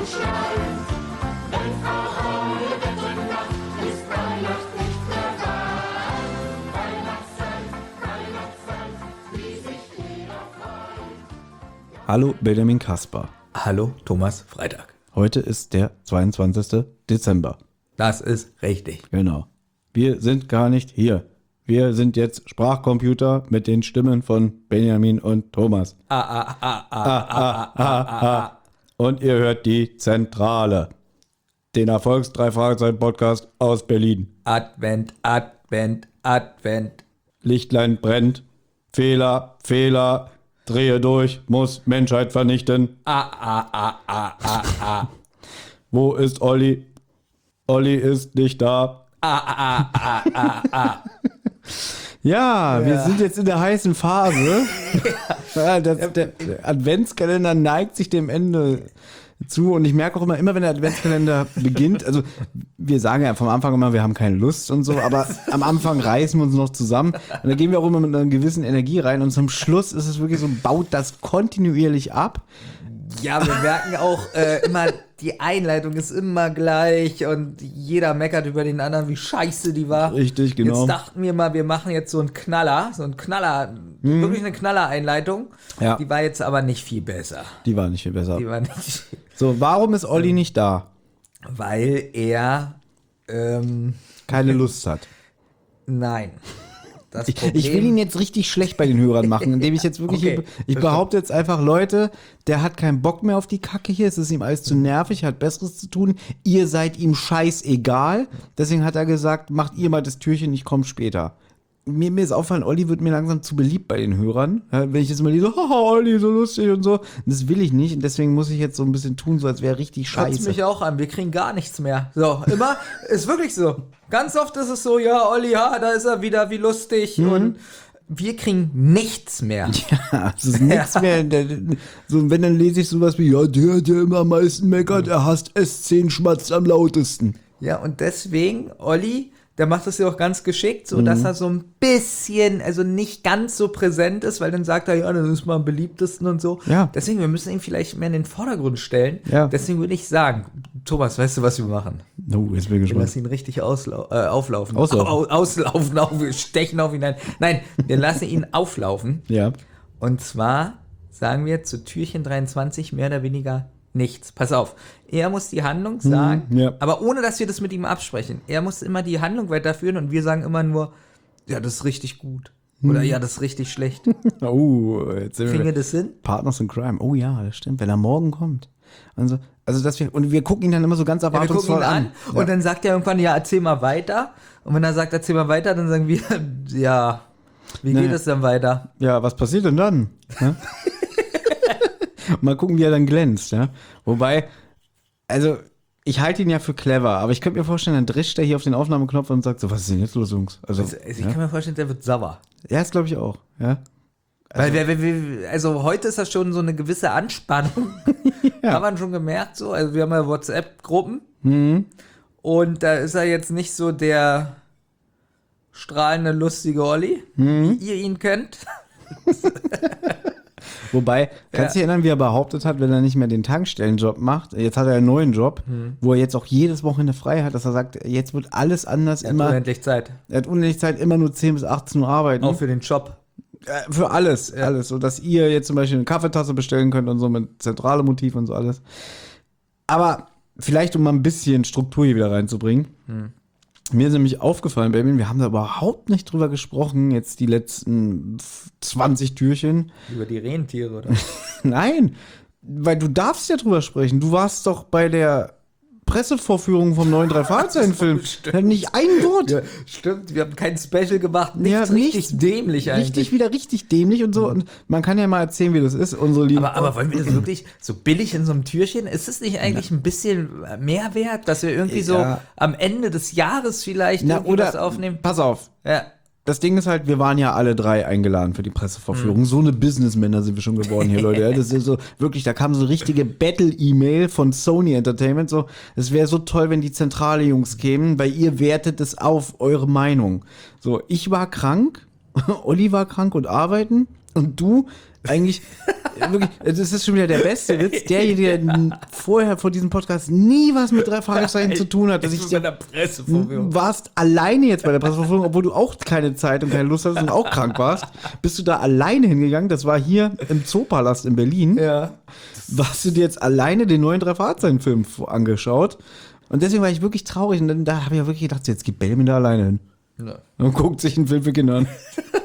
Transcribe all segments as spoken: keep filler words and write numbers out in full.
schnallt. Denn Frau Holle Wetten macht, ist Weihnacht nicht mehr wahr. Weihnachtszeit, Weihnachtszeit, wie sich jeder freut. Hallo Benjamin Kasper. Hallo Thomas Freitag. Heute ist der zweiundzwanzigster Dezember. Das ist richtig. Genau. Wir sind gar nicht hier. Wir sind jetzt Sprachcomputer mit den Stimmen von Benjamin und Thomas. Ah, ah, ah, ah, ah, ah, ah, ah, ah. Und ihr hört die Zentrale. Den Erfolgs-drei-Fragezeichen-Podcast aus Berlin. Advent, Advent, Advent. Lichtlein brennt. Fehler, Fehler. Drehe durch, muss Menschheit vernichten. Ah, ah, ah, ah, ah, ah. Wo ist Olli? Olli ist nicht da. Ah, ah, ah, ah, ah. Ja, ja, wir sind jetzt in der heißen Phase. Ja, das, der, der Adventskalender neigt sich dem Ende zu und ich merke auch immer, immer wenn der Adventskalender beginnt, also wir sagen ja vom Anfang immer, wir haben keine Lust und so, aber am Anfang reißen wir uns noch zusammen und da gehen wir auch immer mit einer gewissen Energie rein und zum Schluss ist es wirklich so, baut das kontinuierlich ab. Ja, wir merken auch äh, immer, die Einleitung ist immer gleich und jeder meckert über den anderen, wie scheiße die war. Richtig, genau. Jetzt dachten wir mal, wir machen jetzt so einen Knaller, so einen Knaller, mhm. wirklich eine Knaller-Einleitung. Ja. Die war jetzt aber nicht viel besser. Die war nicht viel besser. Die war nicht So, warum ist Olli nicht da? Weil er ähm, keine Lust hat. Nein. Das Ich, ich will ihn jetzt richtig schlecht bei den Hörern machen, indem ich jetzt wirklich, Okay, ich behaupte jetzt einfach, Leute, der hat keinen Bock mehr auf die Kacke hier, es ist ihm alles zu nervig, hat Besseres zu tun, ihr seid ihm scheißegal, deswegen hat er gesagt, macht ihr mal das Türchen, ich komme später. Mir, mir ist auffallen, Olli wird mir langsam zu beliebt bei den Hörern, ja, wenn ich jetzt mal lese, so, haha, Olli, so lustig und so, das will ich nicht und deswegen muss ich jetzt so ein bisschen tun, so als wäre richtig scheiße. Schaut's mich auch an, wir kriegen gar nichts mehr. So, immer, ist wirklich so. Ganz oft ist es so, ja, Olli, ja, da ist er wieder, wie lustig Mhm. und wir kriegen nichts mehr. Ja, es ist nichts mehr. Der, so, wenn, dann lese ich sowas wie, ja, der, der immer am meisten meckert, er hasst S zehn, schmatzt am lautesten. Ja, und deswegen, Olli, der macht das ja auch ganz geschickt, so dass er so ein bisschen, also nicht ganz so präsent ist, weil dann sagt er, ja, das ist mal am beliebtesten und so. Ja. Deswegen, wir müssen ihn vielleicht mehr in den Vordergrund stellen. Ja. Deswegen würde ich sagen, Thomas, weißt du, was wir machen? Oh, jetzt bin ich Wir gespannt. lassen ihn richtig auslau äh, auflaufen. Auslaufen. Au auslaufen, auf, wir stechen auf ihn ein. Nein, wir lassen ihn auflaufen. Ja. Und zwar sagen wir zu Türchen dreiundzwanzig mehr oder weniger nichts. Pass auf, er muss die Handlung sagen, Hm, ja. aber ohne, dass wir das mit ihm absprechen. Er muss immer die Handlung weiterführen und wir sagen immer nur, ja, das ist richtig gut. Oder ja, das ist richtig schlecht. Oh, jetzt sind Kriegen wir wir das hin? Partners in Crime. Oh ja, das stimmt, wenn er morgen kommt. Also, also dass wir, und wir gucken ihn dann immer so ganz Ja, wir gucken erwartungsvoll ihn an, an. Ja. und dann sagt er irgendwann, ja, erzähl mal weiter. Und wenn er sagt, erzähl mal weiter, dann sagen wir, ja, wie Nee. geht es dann weiter? Ja, was passiert denn dann? Ja? Mal gucken, wie er dann glänzt. Ja? Wobei, also ich halte ihn ja für clever, aber ich könnte mir vorstellen, dann drischt er hier auf den Aufnahmeknopf und sagt so, was ist denn jetzt los, Jungs? Also, Also, ich ja? kann mir vorstellen, der wird sauer. Ja, das glaube ich auch. Ja? Weil wir, wir, wir, also heute ist das schon so eine gewisse Anspannung. Ja. Haben wir schon gemerkt so. Also wir haben ja WhatsApp-Gruppen. Mhm. Und da ist er jetzt nicht so der strahlende, lustige Olli, Mhm. wie ihr ihn kennt. Wobei, kannst du dich erinnern, wie er behauptet hat, wenn er nicht mehr den Tankstellenjob macht, jetzt hat er einen neuen Job, Mhm. wo er jetzt auch jedes Wochenende frei hat, dass er sagt, jetzt wird alles anders, Er hat immer, unendlich Zeit. er hat unendlich Zeit, immer nur zehn bis achtzehn Uhr arbeiten. Auch für den Job. Äh, Für alles, alles. So dass ihr jetzt zum Beispiel eine Kaffeetasse bestellen könnt und so mit zentrale Motiv und so alles. Aber vielleicht, um mal ein bisschen Struktur hier wieder reinzubringen. Hm. Mir ist nämlich aufgefallen, Baby, wir haben da überhaupt nicht drüber gesprochen, jetzt die letzten zwanzig Türchen. Über die Rentiere, oder? Nein, weil du darfst ja drüber sprechen. Du warst doch bei der Pressevorführung vom neuen Drei-Fragezeichen-Film. Stimmt. Nicht ein Wort. Ja, stimmt, wir haben kein Special gemacht. Nichts Ja, richtig nichts- dämlich eigentlich. Richtig, wieder richtig dämlich und so. Und man kann ja mal erzählen, wie das ist, unsere lieben. Aber, aber wollen wir das wirklich so billig in so einem Türchen? Ist es nicht eigentlich ein bisschen mehr wert, dass wir irgendwie so Ja. am Ende des Jahres vielleicht Na, irgendwie oder, was aufnehmen? pass auf. Ja. Das Ding ist halt, wir waren ja alle drei eingeladen für die Pressevorführung. So eine Businessmänner sind wir schon geworden hier, Leute. Ja, das ist so, wirklich, da kam so eine richtige Battle-E-Mail von Sony Entertainment. So, es wäre so toll, wenn die zentrale Jungs kämen, weil ihr wertet es auf, eure Meinung. So, ich war krank, Olli war krank und arbeiten und du eigentlich, wirklich, das ist schon wieder der beste Witz, derjenige, der vorher vor diesem Podcast nie was mit drei Fragezeichen zu tun hat, dass ich bei der Pressevorführung. warst alleine jetzt bei der Pressevorführung, obwohl du auch keine Zeit und keine Lust hattest und auch krank warst, bist du da alleine hingegangen, das war hier im Zoopalast in Berlin, Ja. hast du dir jetzt alleine den neuen drei Fragezeichen-Film angeschaut und deswegen war ich wirklich traurig und dann da habe ich ja wirklich gedacht, jetzt geht Benjamin da alleine hin. Ja. Und guckt sich einen Film für Kinder an.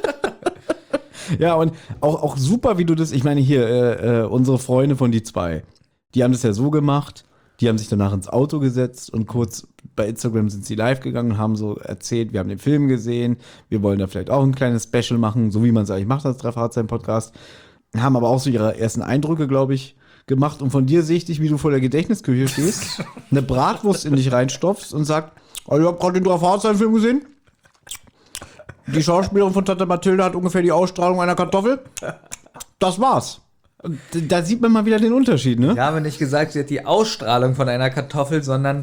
Ja, und auch, auch super, wie du das, ich meine hier, äh, äh, unsere Freunde von die zwei, die haben das ja so gemacht, die haben sich danach ins Auto gesetzt und kurz bei Instagram sind sie live gegangen und haben so erzählt, wir haben den Film gesehen, wir wollen da vielleicht auch ein kleines Special machen, so wie man es eigentlich macht als drei Fragezeichen-Podcast, haben aber auch so ihre ersten Eindrücke, glaube ich, gemacht und von dir sehe ich dich, wie du vor der Gedächtnisküche stehst, eine Bratwurst in dich reinstopfst und sagst, oh, ich habe gerade den drei Fragezeichen-Film gesehen. Die Schauspielerin von Tante Mathilde hat ungefähr die Ausstrahlung einer Kartoffel. Das war's. Und da sieht man mal wieder den Unterschied, ne? Ich habe nicht gesagt, sie hat die Ausstrahlung von einer Kartoffel, sondern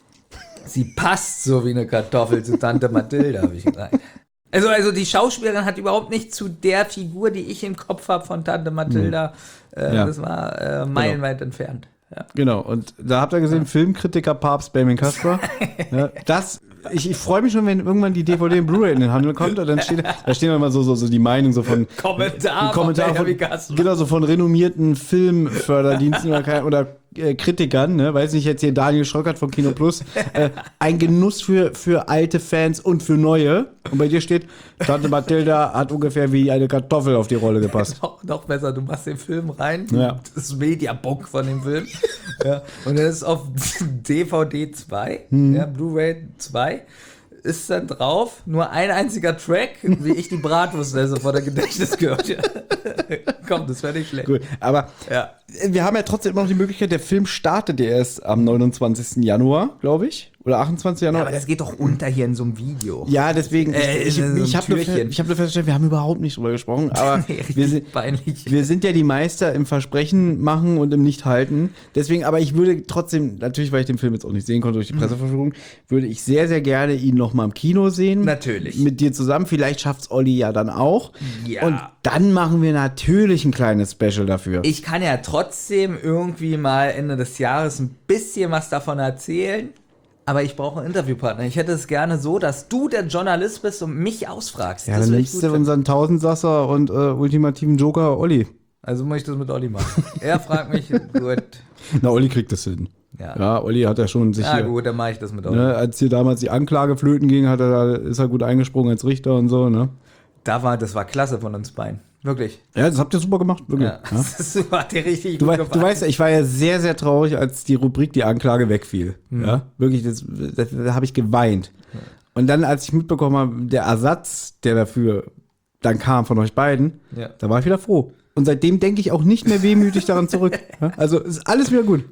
sie passt so wie eine Kartoffel zu Tante Mathilde, habe ich gesagt. Also, also die Schauspielerin hat überhaupt nicht zu der Figur, die ich im Kopf habe von Tante Mathilda, äh, Ja. das war äh, meilenweit entfernt. Ja. Genau, und da habt ihr gesehen, Filmkritiker Papst Benjamin Kasper. Ja, das, ich, ich freue mich schon, wenn irgendwann die D V D und Blu-ray in den Handel kommt. Und dann steht, da stehen immer so, so, so die Meinung so von Kommentar, Kommentar von, genau, so von renommierten Filmförderdiensten oder, kein- oder äh, Kritikern, ne? Weiß nicht, jetzt hier Daniel Schröckert von Kino Plus. Äh, ein Genuss für, für alte Fans und für neue. Und bei dir steht, Tante Mathilda hat ungefähr wie eine Kartoffel auf die Rolle gepasst. Noch, noch besser, du machst den Film rein, Ja. das Mediabook von dem Film, ja, und dann ist auf D V D zwei, Hm. ja, Blu-ray zwei, ist dann drauf nur ein einziger Track, wie ich die Bratwurst esse vor der Gedächtniskirche. Komm, das wäre nicht schlecht. Gut, aber Ja. wir haben ja trotzdem immer noch die Möglichkeit, der Film startet ja erst am neunundzwanzigsten Januar, glaube ich. Oder achtundzwanzigsten Januar. Aber das geht doch unter hier in so einem Video. Ja, deswegen, Äh, ich, ich, in so einem ich habe nur, Türchen. ich hab nur festgestellt, wir haben überhaupt nicht drüber gesprochen, aber Richtig wir sind, peinlich. wir sind ja die Meister im Versprechen machen und im Nicht-Halten. Deswegen, aber ich würde trotzdem, natürlich, weil ich den Film jetzt auch nicht sehen konnte durch die Presseverführung, würde ich sehr, sehr gerne ihn noch mal im Kino sehen. Natürlich. Mit dir zusammen. Vielleicht schafft's Olli ja dann auch. Ja. Und dann machen wir natürlich ein kleines Special dafür. Ich kann ja trotzdem irgendwie mal Ende des Jahres ein bisschen was davon erzählen, aber ich brauche einen Interviewpartner. Ich hätte es gerne so, dass du der Journalist bist und mich ausfragst. ja, Das dann würde ich nimmst gut du finden. unseren Tausendsasser und äh, ultimativen Joker Olli. Also muss ich das mit Olli machen. Er fragt mich, gut. Na, Olli kriegt das hin. Ja. Ja, Olli hat ja schon sich Na hier, gut, dann mache ich das mit Olli. ne, als hier damals die Anklage flöten ging, hat er, da- ist er gut eingesprungen als Richter und so, ne? Da war, das war klasse von uns beiden. Wirklich. Ja, das habt ihr super gemacht, wirklich. Ja. Ja. Das hat dir richtig Du, gut wei du weißt ja, ich war ja sehr, sehr traurig, als die Rubrik die Anklage wegfiel. Mhm. Ja, wirklich, das, das, da habe ich geweint. Und dann, als ich mitbekommen habe, der Ersatz, der dafür dann kam von euch beiden, Ja. da war ich wieder froh. Und seitdem denke ich auch nicht mehr wehmütig daran zurück. Ja? Also ist alles wieder gut.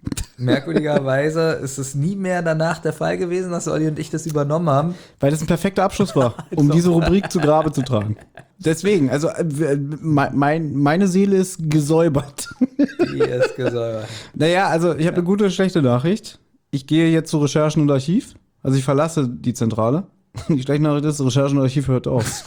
Merkwürdigerweise ist es nie mehr danach der Fall gewesen, dass Olli und ich das übernommen haben. Weil das ein perfekter Abschluss war, um diese Rubrik zu Grabe zu tragen. Deswegen, also äh, mein, mein, meine Seele ist gesäubert. Die ist gesäubert. Naja, also ich habe eine gute und schlechte Nachricht. Ich gehe jetzt zu Recherchen und Archiv. Also ich verlasse die Zentrale. Die schlechte Nachricht ist, Recherchen und Archiv hört auf.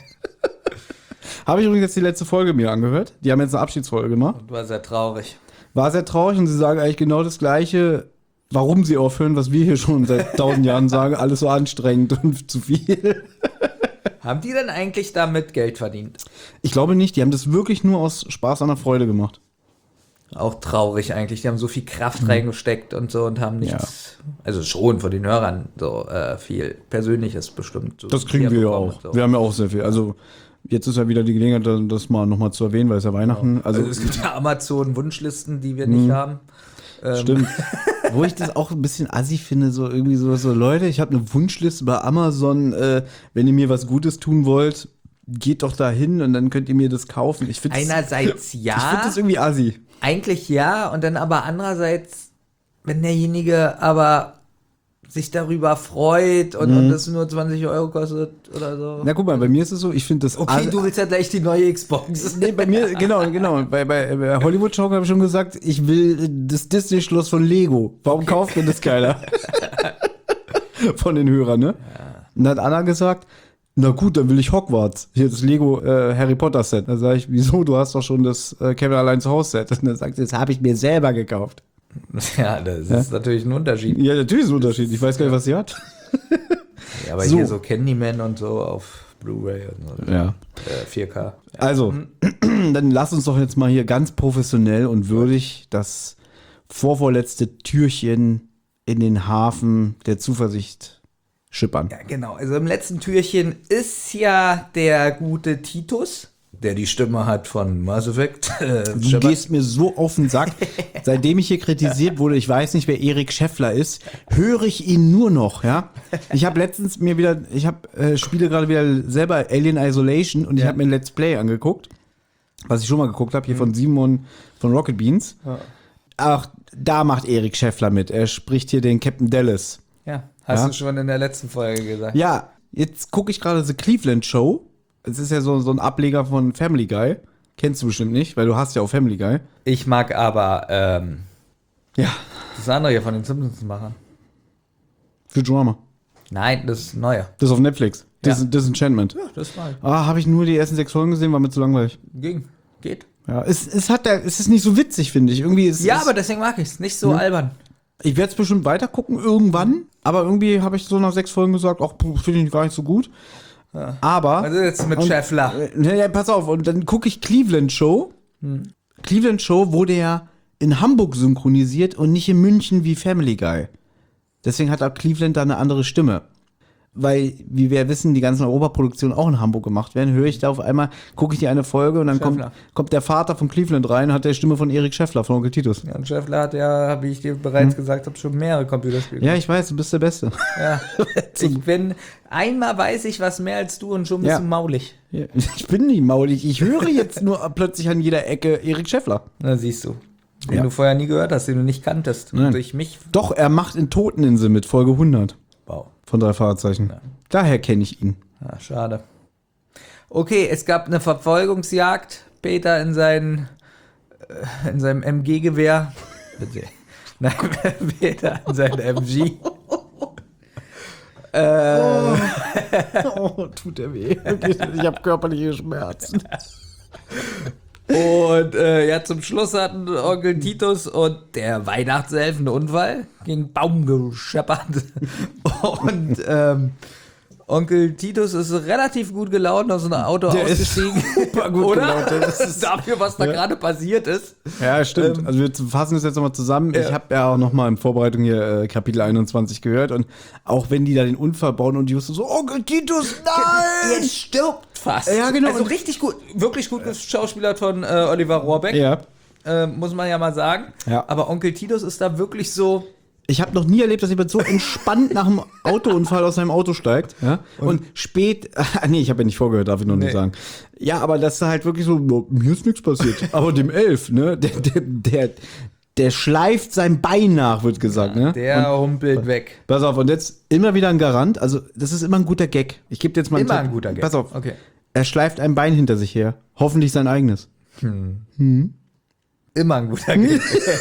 Habe ich übrigens jetzt die letzte Folge mir angehört. Die haben jetzt eine Abschiedsfolge gemacht. Und war sehr traurig. War sehr traurig und sie sagen eigentlich genau das Gleiche, warum sie aufhören, was wir hier schon seit tausend Jahren sagen. Alles so anstrengend und zu viel. Haben die denn eigentlich damit Geld verdient? Ich glaube nicht, die haben das wirklich nur aus Spaß an der Freude gemacht. Auch traurig eigentlich. Die haben so viel Kraft reingesteckt und so und haben nichts. Also schon von den Hörern so äh, viel Persönliches bestimmt. So Das kriegen wir ja bekommen auch. und So. Wir haben ja auch sehr viel. Also jetzt ist ja wieder die Gelegenheit, das mal nochmal zu erwähnen, weil es ja Weihnachten. Also, Also, es gibt ja Amazon-Wunschlisten, die wir nicht haben. Ähm, stimmt. Wo ich das auch ein bisschen assi finde, so irgendwie so, so Leute, ich habe eine Wunschliste bei Amazon, äh, wenn ihr mir was Gutes tun wollt, geht doch da hin und dann könnt ihr mir das kaufen. Ich finde das, Einerseits ich ja, find das irgendwie assi. eigentlich ja, und dann aber andererseits, wenn derjenige aber sich darüber freut und, und das nur zwanzig Euro kostet oder so. Na guck mal, bei mir ist es so, ich finde das Okay, assi- du willst ja gleich die neue Xbox. Nee, bei mir, genau, genau. Bei, bei, bei Hollywood Joker habe ich schon gesagt, ich will das Disney-Schloss von Lego. Warum kauft denn das keiner? Von den Hörern, ne? Und dann hat Anna gesagt, Na gut, dann will ich Hogwarts. Hier das Lego äh, Harry Potter Set. Da sage ich, wieso? Du hast doch schon das äh, Kevin allein zu Hause Set. Und dann sagt sie, das habe ich mir selber gekauft. Ja, das ist natürlich ein Unterschied. Ja, natürlich ist ein Unterschied. Ich weiß gar nicht, was sie hat. Ja, aber So. hier so Candyman und so auf Blu-ray und so. Ja. Äh, vier K. Also, dann lass uns doch jetzt mal hier ganz professionell und würdig das vorvorletzte Türchen in den Hafen der Zuversicht schippern. Ja, genau. Also im letzten Türchen ist ja der gute Titus, der die Stimme hat von Mass Effect. Äh, Du Shepard. gehst mir so auf den Sack. Seitdem ich hier kritisiert wurde, ich weiß nicht, wer Erik Scheffler ist, höre ich ihn nur noch, ja. Ich habe letztens mir wieder, ich habe äh, spiele gerade wieder selber Alien Isolation und ich Ja. habe mir ein Let's Play angeguckt, was ich schon mal geguckt habe, hier von Simon von Rocket Beans. Ja. Ach, da macht Erik Scheffler mit. Er spricht hier den Captain Dallas. Ja, hast Ja. du schon in der letzten Folge gesagt. Ja, jetzt gucke ich gerade The Cleveland Show. Es ist ja so, so ein Ableger von Family Guy. Kennst du bestimmt nicht, weil du hast ja auch Family Guy. Ich mag aber ähm, Ja, das andere hier von den Simpsons-Machern. Futurama. Nein, das ist neuer. Das ist auf Netflix. Dis Ja. Disenchantment. Das war Ah, habe ich nur die ersten sechs Folgen gesehen, war mir zu langweilig. ging. Geht. Ja, es, es hat der, es ist nicht so witzig, finde ich. Irgendwie ist Ja, es, aber deswegen mag ich es. Nicht so albern. ich werde es bestimmt weiter gucken irgendwann, aber irgendwie habe ich so nach sechs Folgen gesagt, ach, puh, finde ich gar nicht so gut. Aber Was ist jetzt mit und- Scheffler? Äh, ne, ne, pass auf, und dann gucke ich Cleveland Show. Cleveland Show wurde ja in Hamburg synchronisiert und nicht in München wie Family Guy. Deswegen hat auch Cleveland da eine andere Stimme. Weil, wie wir wissen, die ganzen Europaproduktionen auch in Hamburg gemacht werden, höre ich da auf einmal, gucke ich die eine Folge und dann kommt, Scheffler. kommt der Vater von Cleveland rein und hat der Stimme von Erik Scheffler, von Onkel Titus. Ja, und Scheffler hat ja, wie ich dir bereits gesagt habe, schon mehrere Computerspiele. Ja, ich weiß, du bist der Beste. Ja. Ich bin, einmal weiß ich was mehr als du und schon bist Ja. du maulig. Ja, ich bin nicht maulig, ich höre jetzt nur plötzlich an jeder Ecke Erik Scheffler. Na, siehst du. Den Ja. du vorher nie gehört hast, den du nicht kanntest. Nein. Und durch mich. Doch, er macht in Toteninsel mit Folge hundert Wow. von drei Fahrzeichen. Daher kenne ich ihn. Ja, schade. Okay, es gab eine Verfolgungsjagd. Peter in, seinen, äh, in seinem M G-Gewehr. Bitte. Nein, Peter in seinem M G. Oh, tut er weh. Ich habe körperliche Schmerzen. Und äh, ja, zum Schluss hatten Onkel Titus und der Weihnachtself einen Unfall, gegen Baum gescheppert. Und ähm, Onkel Titus ist relativ gut gelaunt aus einem Auto Der ist ausgestiegen. super gut Oder? gelaunt, das ist- Dafür, was da gerade passiert ist. Ja, stimmt. Ähm, also wir fassen das jetzt nochmal zusammen. Ich ja. habe ja auch nochmal in Vorbereitung hier äh, Kapitel einundzwanzig gehört und auch wenn die da den Unfall bauen und Justus so, Onkel Titus, nein! Er stirbt fast. Ja, genau. Also Und- richtig gut, wirklich gut geschauspielert von äh, Oliver Rohrbeck. Ja. Äh, muss man ja mal sagen. Ja. Aber Onkel Titus ist da wirklich so. Ich habe noch nie erlebt, dass jemand so entspannt nach einem Autounfall aus seinem Auto steigt. Ja? Und, spät, ah, nee, ich habe ja nicht vorgehört, darf ich noch Nee. nicht sagen. Ja, aber das ist halt wirklich so, no, mir ist nichts passiert. Aber dem Elf, ne, der, der, der, der schleift sein Bein nach, wird gesagt. Ne? Der humpelt weg. Pass auf, und jetzt immer wieder ein Garant. Also, das ist immer ein guter Gag. Ich gebe dir jetzt mal einen Immer Tipp. ein guter Gag. Pass auf. Okay. Er schleift ein Bein hinter sich her. Hoffentlich sein eigenes. Immer ein guter Gag.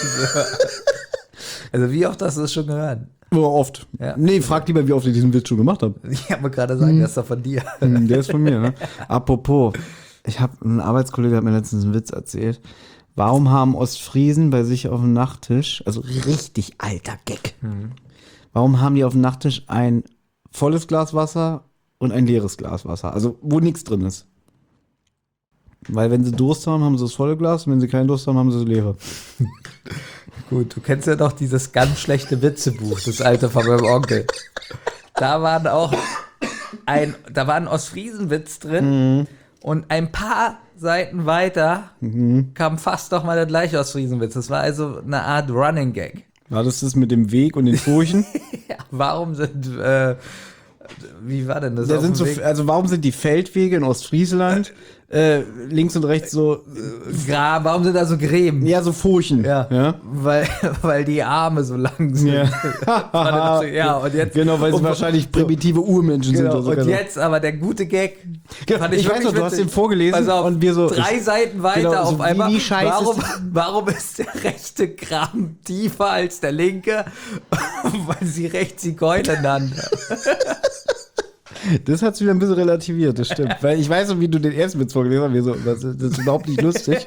Also wie oft hast du das schon gehört? Oh, oft. Ja. Nee, frag lieber, wie oft ich diesen Witz schon gemacht habe. Ich habe mir gerade gesagt, das ist doch von dir. Hm, Der ist von mir, ne? Apropos, ich habe ein Arbeitskollege hat mir letztens einen Witz erzählt. Warum haben Ostfriesen bei sich auf dem Nachttisch, also richtig alter Gag, warum haben die auf dem Nachttisch ein volles Glas Wasser und ein leeres Glas Wasser, also wo nichts drin ist? Weil wenn sie Durst haben, haben sie das volle Glas und wenn sie keinen Durst haben, haben sie das leere. Gut, du kennst ja doch dieses ganz schlechte Witzebuch, das alte von meinem Onkel. Da waren auch ein, da war ein Ostfriesenwitz drin und ein paar Seiten weiter kam fast doch mal der gleiche Ostfriesenwitz. Das war also eine Art Running Gag. War das das mit dem Weg und den Furchen? Ja, warum sind, äh, wie war denn das? Da auf sind dem so, Weg? also warum sind die Feldwege in Ostfriesland äh, links und rechts so, Gra warum sind da so Gräben? ja, so Furchen? Ja, ja? Weil, weil die Arme so lang sind. Ja. Ja, und jetzt, Genau, weil sie und, wahrscheinlich primitive Urmenschen sind. Genau, oder so. und jetzt aber der gute Gag. Genau, fand ich weiß wirklich noch, du hast witzig. den vorgelesen Pass auf, und wir so- drei Seiten weiter Genau, so auf wie- einmal. wie scheiße warum, ist warum ist der rechte Graben tiefer als der linke? Weil sie rechts Zigeuner nannten. Das hat es wieder ein bisschen relativiert, das stimmt. Weil ich weiß noch, wie du den ersten Witz vorgelesen hast, wir so, das, das ist überhaupt nicht lustig.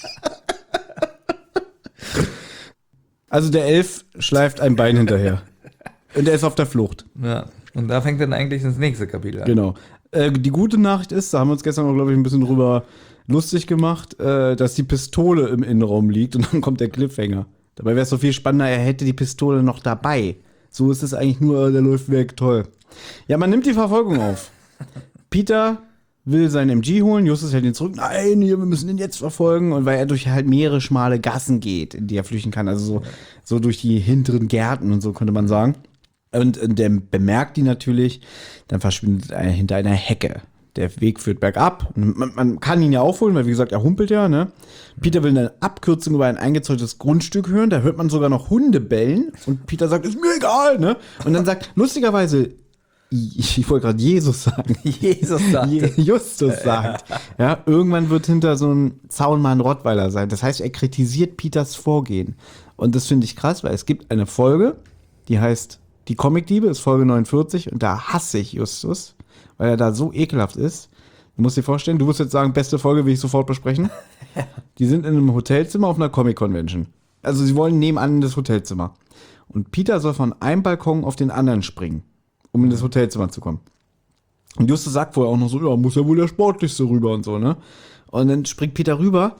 Also der Elf schleift ein Bein hinterher. Und er ist auf der Flucht. Ja. Und da fängt dann eigentlich das nächste Kapitel an. Genau. Äh, die gute Nachricht ist, da haben wir uns gestern auch, glaube ich, ein bisschen drüber lustig gemacht, äh, dass die Pistole im Innenraum liegt und dann kommt der Cliffhanger. Dabei wäre es so viel spannender, er hätte die Pistole noch dabei. So ist es eigentlich nur, der läuft weg, toll. Ja, man nimmt die Verfolgung auf. Peter will seinen M G holen, Justus hält ihn zurück. Nein, hier, wir müssen ihn jetzt verfolgen. Und weil er durch halt mehrere schmale Gassen geht, in die er flüchten kann. Also so, so durch die hinteren Gärten und so, könnte man sagen. Und, und der bemerkt die natürlich, dann verschwindet er hinter einer Hecke. Der Weg führt bergab. Man, man kann ihn ja aufholen, weil wie gesagt, er humpelt ja. Ne? Peter will eine Abkürzung über ein eingezäuntes Grundstück hören. Da hört man sogar noch Hunde bellen. Und Peter sagt, ist mir egal. Ne? Und dann sagt, lustigerweise, ich, ich wollte gerade Jesus sagen. Jesus sagt. Justus sagt. Ja, irgendwann wird hinter so einem Zaun mal ein Rottweiler sein. Das heißt, er kritisiert Peters Vorgehen. Und das finde ich krass, weil es gibt eine Folge, die heißt Die Comicdiebe, ist Folge neunundvierzig. Und da hasse ich Justus, weil er da so ekelhaft ist. Du musst dir vorstellen, du wirst jetzt sagen, beste Folge will ich sofort besprechen. Die sind in einem Hotelzimmer auf einer Comic-Convention. Also sie wollen nebenan in das Hotelzimmer. Und Peter soll von einem Balkon auf den anderen springen, um in das Hotelzimmer zu kommen. Und Justus sagt vorher auch noch so, ja, muss ja wohl der Sportlichste rüber und so, ne? Und dann springt Peter rüber,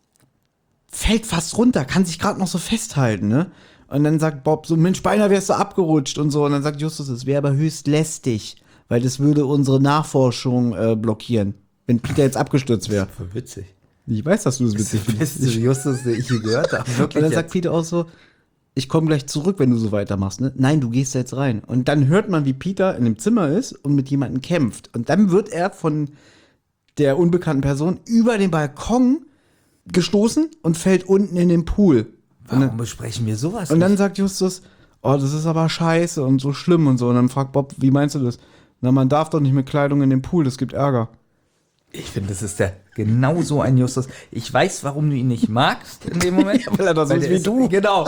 fällt fast runter, kann sich gerade noch so festhalten, ne? Und dann sagt Bob so, Mensch, beinahe wärst du abgerutscht und so. Und dann sagt Justus, es wäre aber höchst lästig, weil das würde unsere Nachforschung äh, blockieren, wenn Peter jetzt abgestürzt wäre. Voll witzig. Ich weiß, dass du es witzig Das findest. ist Justus, den ich je gehört habe. Und Wirklich dann sagt jetzt. Peter auch so, ich komme gleich zurück, wenn du so weitermachst. Ne? Nein, du gehst jetzt rein. Und dann hört man, wie Peter in dem Zimmer ist und mit jemandem kämpft. Und dann wird er von der unbekannten Person über den Balkon gestoßen und fällt unten in den Pool. Und Warum dann, besprechen wir sowas und dann nicht? sagt Justus, oh, das ist aber scheiße und so schlimm und so. Und dann fragt Bob, wie meinst du das? Na, man darf doch nicht mit Kleidung in den Pool, das gibt Ärger. Ich finde, das ist der genau so ein Justus. Ich weiß, warum du ihn nicht magst in dem Moment. Ja, weil er das so ist der wie du. Genau.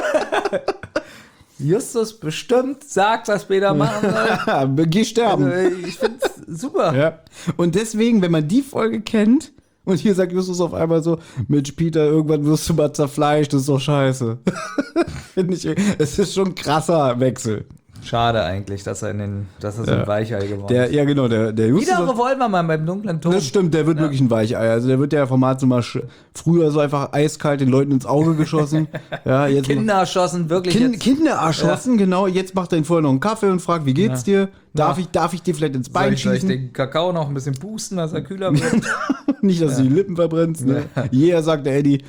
Justus bestimmt sagt, was Peter machen soll. Geh sterben. Also, ich finde es super. Ja. Und deswegen, wenn man die Folge kennt, und hier sagt Justus auf einmal so, Mensch, Peter, irgendwann wirst du mal zerfleischt, das ist doch scheiße. Finde ich, es ist schon ein krasser Wechsel. Schade eigentlich, dass er in den, dass er so ein Ja. Weichei geworden Der, ist. ja, genau, der, der Justus. Wieder Revolvermann beim dunklen Ton. Das stimmt, der wird wirklich ein Weichei. Also der wird ja Format so mal sch- früher so einfach eiskalt den Leuten ins Auge geschossen. Ja, jetzt Kinder erschossen, wirklich Kind, jetzt. Kinder erschossen, genau. Jetzt macht er ihn vorher noch einen Kaffee und fragt, wie geht's dir? Darf, Ja. ich, darf ich dir vielleicht ins Soll Bein ich, soll ich schießen? den Kakao noch ein bisschen pusten, dass er kühler wird? Nicht, dass du die Lippen verbrennst. Ne? Jeder sagt der Eddie.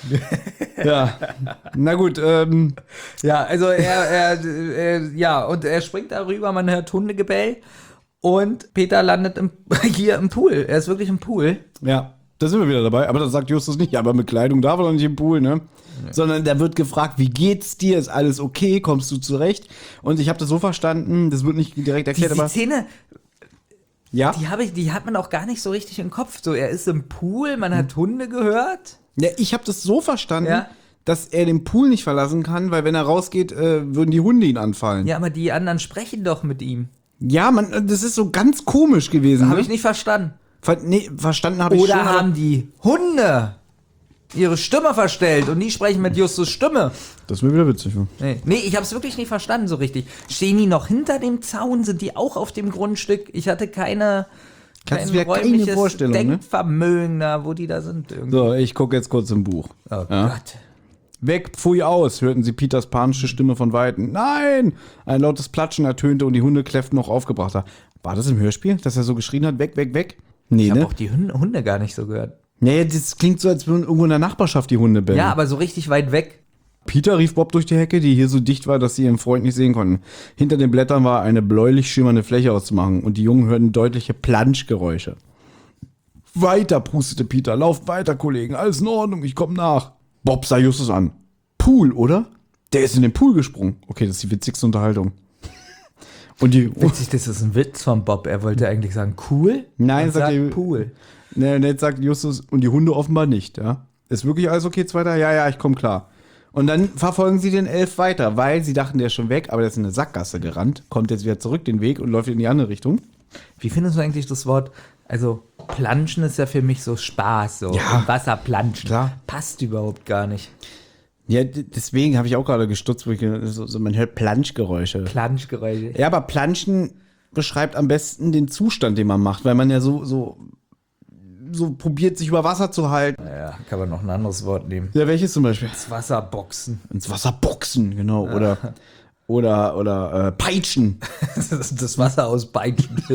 Ja, na gut. Ähm, Ja, also er, er, er, ja, und er springt darüber, man hört Hundegebell und Peter landet im, hier im Pool. Er ist wirklich im Pool. ja, da sind wir wieder dabei. Aber das sagt Justus nicht. Ja, aber mit Kleidung darf er doch nicht im Pool, ne? Sondern da wird gefragt, wie geht's dir? Ist alles okay? Kommst du zurecht? Und ich habe das so verstanden, das wird nicht direkt Die, erklärt, die aber Szene, ja. die, habe ich, die hat man auch gar nicht so richtig im Kopf. So, er ist im Pool, man hat Hunde gehört. Ja, ich habe das so verstanden, Ja. dass er den Pool nicht verlassen kann, weil wenn er rausgeht, äh, würden die Hunde ihn anfallen. Ja, aber die anderen sprechen doch mit ihm. Ja, man, das ist so ganz komisch gewesen. Habe Ne? ich nicht verstanden. Ver nee, verstanden habe ich Oder schon. aber- haben die Hunde ihre Stimme verstellt und die sprechen mit Justus Stimme? Das wäre wieder witzig. Ja. Nee, nee ich habe es wirklich nicht verstanden so richtig. Stehen die noch hinter dem Zaun? Sind die auch auf dem Grundstück? Ich hatte keine, Kannst kein du dir keine räumliches Vorstellung, ne? Denkvermögen da, wo die da sind. Irgendwie. So, ich gucke jetzt kurz im Buch. Oh Ja. Gott. Weg, pfui aus, hörten sie Peters panische Stimme von Weitem. Nein! Ein lautes Platschen ertönte und die Hunde kläfften noch aufgebrachter. War das im Hörspiel, dass er so geschrien hat, weg, weg, weg? Nee, Ich habe ne? auch die Hunde, Hunde gar nicht so gehört. Nee, das klingt so, als würden irgendwo in der Nachbarschaft die Hunde bellen. Ja, aber so richtig weit weg. Peter rief Bob durch die Hecke, die hier so dicht war, dass sie ihren Freund nicht sehen konnten. Hinter den Blättern war eine bläulich schimmernde Fläche auszumachen und die Jungen hörten deutliche Planschgeräusche. Weiter, prustete Peter. Lauft weiter, Kollegen. Alles in Ordnung, ich komm nach. Bob sah Justus an. Pool, oder? Der ist in den Pool gesprungen. Okay, das ist die witzigste Unterhaltung. Und die... Witzig, das ist ein Witz von Bob. Er wollte eigentlich sagen, cool. Nein, und sagt sagt er- Pool. Ne, ne, jetzt sagt Justus, und die Hunde offenbar nicht, ja. Ist wirklich alles okay, Zweiter? Ja, ja, ich komm klar. Und dann verfolgen sie den Elf weiter, weil sie dachten, der ist schon weg, aber der ist in eine Sackgasse gerannt, kommt jetzt wieder zurück den Weg und läuft in die andere Richtung. Wie findest du eigentlich das Wort, also Planschen ist ja für mich so Spaß, so Ja. im Wasser planschen. Klar. Passt überhaupt gar nicht. Ja, d- deswegen habe ich auch gerade gestutzt, wo ich, ge- so, so, man hört Planschgeräusche. Planschgeräusche. Ja, aber Planschen beschreibt am besten den Zustand, den man macht, weil man ja so, so, so probiert, sich über Wasser zu halten. Ja, kann man noch ein anderes Wort nehmen. Ja, welches zum Beispiel? Das Wasserboxen. Ins Wasser boxen, genau. Oder, oder, oder äh, peitschen. Das, das Wasser aus Beitschen.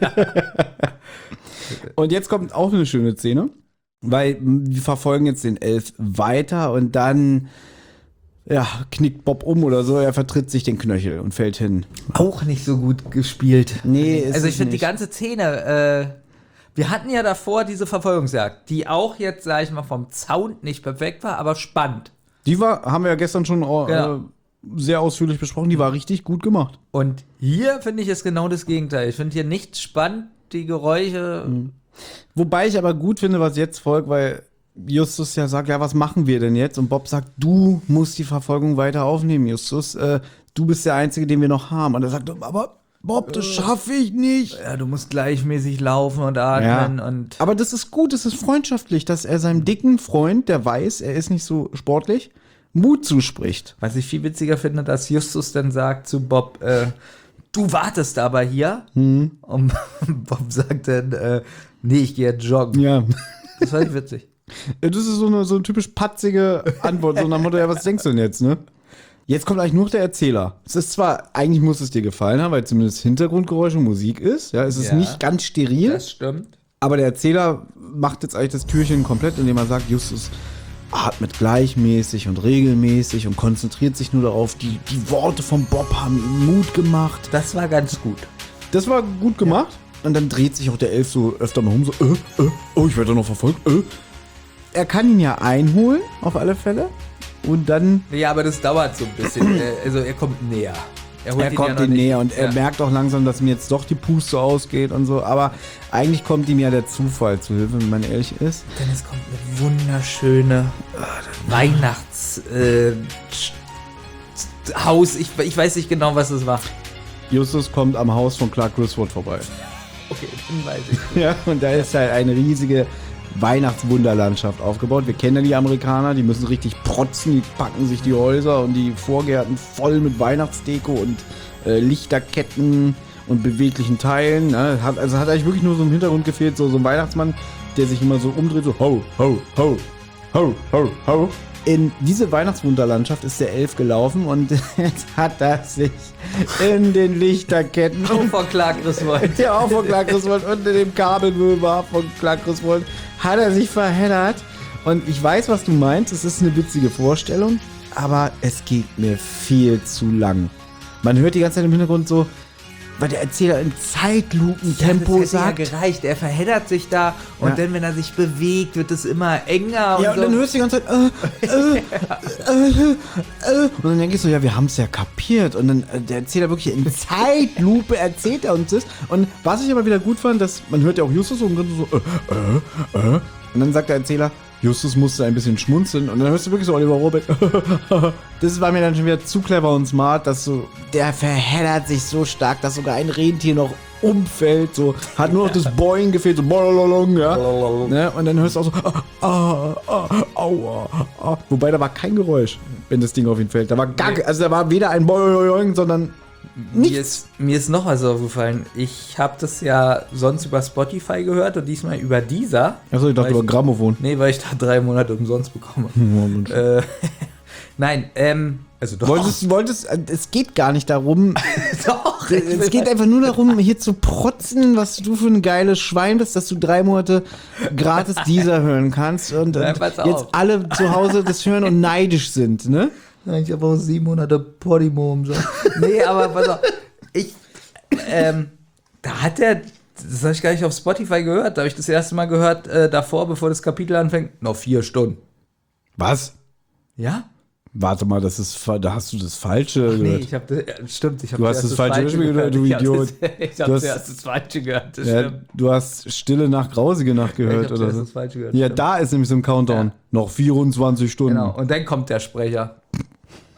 Und jetzt kommt auch eine schöne Szene, weil wir verfolgen jetzt den Elf weiter und dann ja, knickt Bob um oder so, er vertritt sich den Knöchel und fällt hin. Auch nicht so gut gespielt. Nee, ist Also ich es finde die nicht. ganze Szene, äh, wir hatten ja davor diese Verfolgungsjagd, die auch jetzt, sag ich mal, vom Sound nicht perfekt war, aber spannend. Die war, haben wir ja gestern schon äh, Genau. sehr ausführlich besprochen, die war richtig gut gemacht. Und hier finde ich es genau das Gegenteil. Ich finde hier nichts spannend, die Geräusche. Wobei ich aber gut finde, was jetzt folgt, weil Justus ja sagt, ja, was machen wir denn jetzt? Und Bob sagt, du musst die Verfolgung weiter aufnehmen, Justus. Äh, du bist der Einzige, den wir noch haben. Und er sagt, aber Bob, das schaffe ich nicht. Ja, du musst gleichmäßig laufen und atmen und. Aber das ist gut, das ist freundschaftlich, dass er seinem dicken Freund, der weiß, er ist nicht so sportlich, Mut zuspricht. Was ich viel witziger finde, dass Justus dann sagt zu Bob, äh, du wartest aber hier. Hm. Und Bob sagt dann, äh, nee, ich gehe jetzt joggen. Ja. Das fand ich witzig. Das ist so eine, so eine typisch patzige Antwort, so nach dem Motto, ja, was denkst du denn jetzt, ne? Jetzt kommt eigentlich nur der Erzähler. Es ist zwar, eigentlich muss es dir gefallen haben, weil zumindest Hintergrundgeräusche und Musik ist. Ja, es ist Ja. nicht ganz steril, Das stimmt. aber der Erzähler macht jetzt eigentlich das Türchen komplett, indem er sagt, Justus atmet gleichmäßig und regelmäßig und konzentriert sich nur darauf. Die, die Worte von Bob haben ihm Mut gemacht. Das war ganz gut. Das war gut gemacht. Und dann dreht sich auch der Elf so öfter mal um, so, äh, äh, oh, ich werde doch noch verfolgt, äh. Er kann ihn ja einholen, auf alle Fälle. Und dann Ja, aber das dauert so ein bisschen. Äh, also er kommt näher. holt er ihn kommt ja noch ihm nicht. näher und er Ja. merkt auch langsam, dass ihm jetzt doch die Puste ausgeht und so. Aber eigentlich kommt ihm ja der Zufall zu Hilfe, wenn man ehrlich ist. Denn es kommt eine wunderschöne Weihnachts äh, Haus. Ich, ich weiß nicht genau, was es war. Justus kommt am Haus von Clark Griswold vorbei. Okay, dann weiß ich. Ja, und da ist halt eine riesige Weihnachtswunderlandschaft aufgebaut. Wir kennen ja die Amerikaner, die müssen richtig protzen, die packen sich die Häuser und die Vorgärten voll mit Weihnachtsdeko und äh, Lichterketten und beweglichen Teilen. Ne? Hat, also hat eigentlich wirklich nur so im Hintergrund gefehlt, so, so ein Weihnachtsmann, der sich immer so umdreht, so ho, ho, ho, ho, ho, ho. In diese Weihnachtswunderlandschaft ist der Elf gelaufen und jetzt hat er sich in den Lichterketten Und von Clark Griswold. ja, auch von Clark Griswold und in dem Kabelwürmer von Clark Griswold hat er sich verheddert. Und ich weiß, was du meinst. Es ist eine witzige Vorstellung, aber es geht mir viel zu lang. Man hört die ganze Zeit im Hintergrund so, weil der Erzähler in Zeitlupentempo das hätte sagt. ja gereicht. Er verheddert sich da und Ja. dann, wenn er sich bewegt, wird es immer enger. Ja, und und dann so. hörst du die ganze Zeit, äh, äh, äh, äh, und dann denke ich so, ja, wir haben es ja kapiert. Und dann äh, der Erzähler wirklich in Zeitlupe erzählt er uns das. Und was ich aber wieder gut fand, dass man hört ja auch Justus und dann so, äh, äh, äh. Und dann sagt der Erzähler, Justus musste ein bisschen schmunzeln und dann hörst du wirklich so Oliver Rohrbeck. Das war mir dann schon wieder zu clever und smart, dass so, der verheddert sich so stark, dass sogar ein Rentier noch umfällt, so, hat nur noch das Boing gefehlt, so, bolololong, ja. Ne? Und dann hörst du auch so, ah, ah, ah, aua, ah. Wobei da war kein Geräusch, wenn das Ding auf ihn fällt. Da war gar, also da war weder ein Boing, sondern Mir ist, mir ist noch was aufgefallen. Ich habe das ja sonst über Spotify gehört und diesmal über Deezer. Achso, ich dachte Weil über Grammophon. Nee, weil ich da drei Monate umsonst bekomme. äh, nein, ähm, also doch. Wolltest, wolltest, es geht gar nicht darum, doch. ich es will- geht einfach nur darum, hier zu protzen, was du für ein geiles Schwein bist, dass du drei Monate gratis dieser hören kannst und, Ja, und pass auf. jetzt alle zu Hause das hören und neidisch sind, ne? Ja, ich habe auch sieben Monate Podimo umsonst. Nee, aber pass auf. Ich, ähm, da hat der, das habe ich gar nicht auf Spotify gehört, da habe ich das erste Mal gehört, äh, davor, bevor das Kapitel anfängt, noch vier Stunden. Was? Ja? Warte mal, das ist, fa- da hast du das Falsche Nee, gehört. ich habe das, ja, stimmt, ich habe Du hast das falsche Beispiel gehört, du Ich hab Idiot. Das, ich Du habe hast- zuerst das falsche gehört, das Ja, stimmt. du hast Stille nach Grausige Nacht Ich gehört hab oder zuerst so. das falsche gehört. Ja, stimmt. da ist nämlich so ein Countdown. Ja. Noch vierundzwanzig Stunden. Genau, und dann kommt der Sprecher.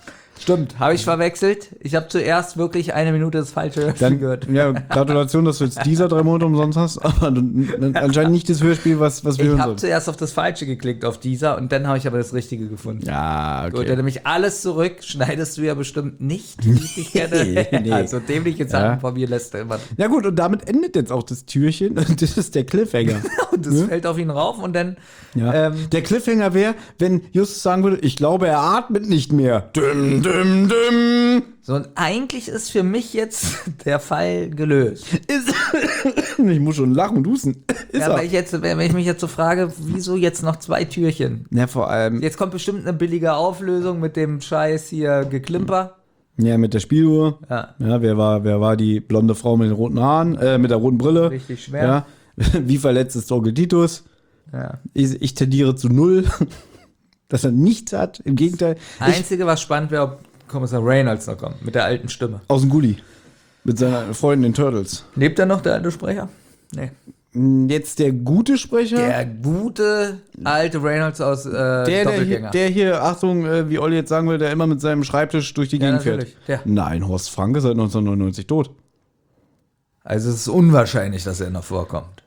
Stimmt, habe ich verwechselt. Ich habe zuerst wirklich eine Minute das falsche Hörspiel Dann, gehört. ja, Gratulation, dass du jetzt dieser drei Monate umsonst hast, aber du, anscheinend nicht das Hörspiel, was, was wir Ich hören habe sollen. zuerst auf das Falsche geklickt, auf dieser, und dann habe ich aber das Richtige gefunden. Ja, Gut, dann okay. nehme ich alles zurück, schneidest du ja bestimmt nicht, wie ich dich kenne. Nee, nee. Also dämliche Sachen Ja. von mir lässt er immer. Ja gut, und damit endet jetzt auch das Türchen. Und das ist der Cliffhanger. Und das fällt auf ihn rauf und dann Ja. ähm, Der Cliffhanger wäre, wenn Justus sagen würde, ich glaube, er atmet nicht mehr. Düm, düm, düm. so, und eigentlich ist für mich jetzt der Fall gelöst. Ist ich muss schon lachen und husten. Ist Ja, er. aber ich jetzt, wenn ich mich jetzt so frage, wieso jetzt noch zwei Türchen? Ja, vor allem, Jetzt kommt bestimmt eine billige Auflösung mit dem Scheiß hier Geklimper. ja, mit der Spieluhr. Ja. Ja, wer war, wer war die blonde Frau mit den roten Haaren, äh, mit der roten Brille? Richtig schwer. Ja. Wie verletzt ist Onkel Titus? Ja. Ich, ich tendiere zu null, dass er nichts hat. Im Gegenteil. Ich, Einzige, was spannend wäre, ob Kommissar Reynolds noch kommt, mit der alten Stimme. aus dem Gully. Mit seiner Freundin, den Turtles. Lebt er noch, der alte Sprecher? Nee. Jetzt der gute Sprecher. Der gute alte Reynolds aus äh, Der, der, hier, Doppelgänger. der hier, Achtung, äh, wie Olli jetzt sagen will, der immer mit seinem Schreibtisch durch die Ja, Gegend fährt. natürlich, der. Nein, Horst Frank ist seit neunzehnhundertneunundneunzig tot. Also es ist unwahrscheinlich, dass er noch vorkommt.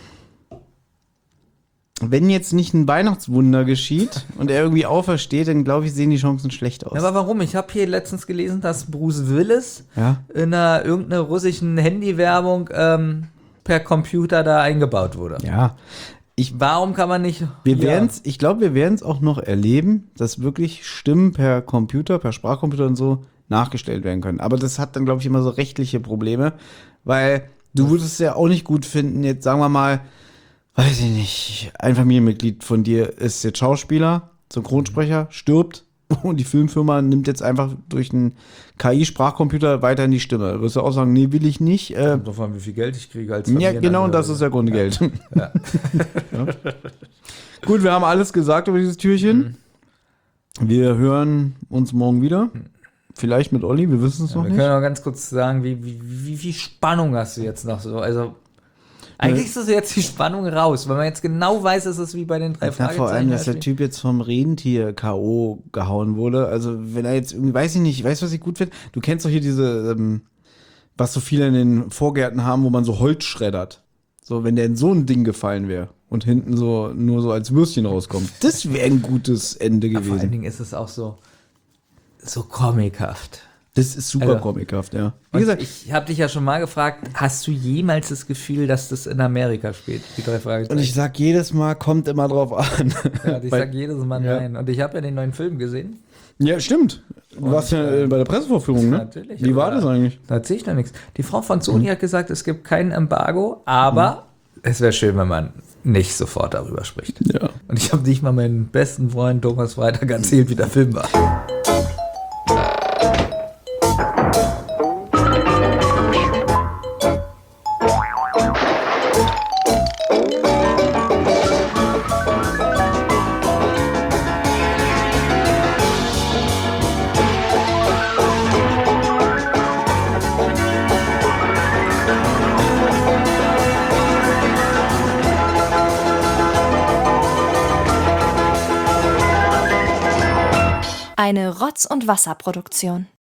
Wenn jetzt nicht ein Weihnachtswunder geschieht und er irgendwie aufersteht, dann glaube ich, sehen die Chancen schlecht aus. Ja, aber warum? Ich habe hier letztens gelesen, dass Bruce Willis Ja. in einer irgendeiner russischen Handywerbung ähm, per Computer da eingebaut wurde. Ja. Warum kann man nicht... Wir ja. werden's, ich glaube, wir werden es auch noch erleben, dass wirklich Stimmen per Computer, per Sprachcomputer und so nachgestellt werden können. Aber das hat dann, glaube ich, immer so rechtliche Probleme, weil du würdest es ja auch nicht gut finden, jetzt sagen wir mal, weiß ich nicht, ein Familienmitglied von dir ist jetzt Schauspieler, Synchronsprecher, stirbt und die Filmfirma nimmt jetzt einfach durch einen K I-Sprachcomputer weiterhin die Stimme. Da wirst du auch sagen, nee, will ich nicht. Äh, Kommt drauf an, wie viel Geld ich kriege als ja, genau, und das ist der Grund, Geld. Ja. Ja. Gut, wir haben alles gesagt über dieses Türchen. Wir hören uns morgen wieder. Vielleicht mit Olli, wir wissen es noch Wir nicht. können auch ganz kurz sagen, wie, wie, wie viel Spannung hast du jetzt noch so? Also, eigentlich ist das jetzt die Spannung raus, weil man jetzt genau weiß, es ist wie bei den drei Ja, Fragezeichen. vor allem, dass der Hörspielen. Typ jetzt vom Rentier K O gehauen wurde. Also, wenn er jetzt irgendwie, weiß ich nicht, weißt du, was ich gut finde? Du kennst doch hier diese, ähm, was so viele in den Vorgärten haben, wo man so Holz schreddert. So, wenn der in so ein Ding gefallen wäre und hinten so nur so als Würstchen rauskommt. Das wäre ein gutes Ende Vor allen gewesen. Dingen ist es auch so, so comichaft. Das ist super Also, comichaft, ja. Wie Und gesagt, ich habe dich ja schon mal gefragt, hast du jemals das Gefühl, dass das in Amerika spielt, die drei Fragezeichen? und ich sag jedes Mal, kommt immer drauf an. ja, und ich Weil- sag jedes Mal Ja. nein. Und ich habe ja den neuen Film gesehen. Ja, stimmt. Du warst ja äh, bei der Pressevorführung, ne? Natürlich, Wie war aber- das eigentlich? Da erzähle ich noch nichts. Die Frau von Sony hat gesagt, es gibt kein Embargo, aber es wäre schön, wenn man nicht sofort darüber spricht. Ja. Und ich habe nicht mal meinen besten Freund Thomas Freitag erzählt, wie der Film war. Eine Rotz- und Wasserproduktion.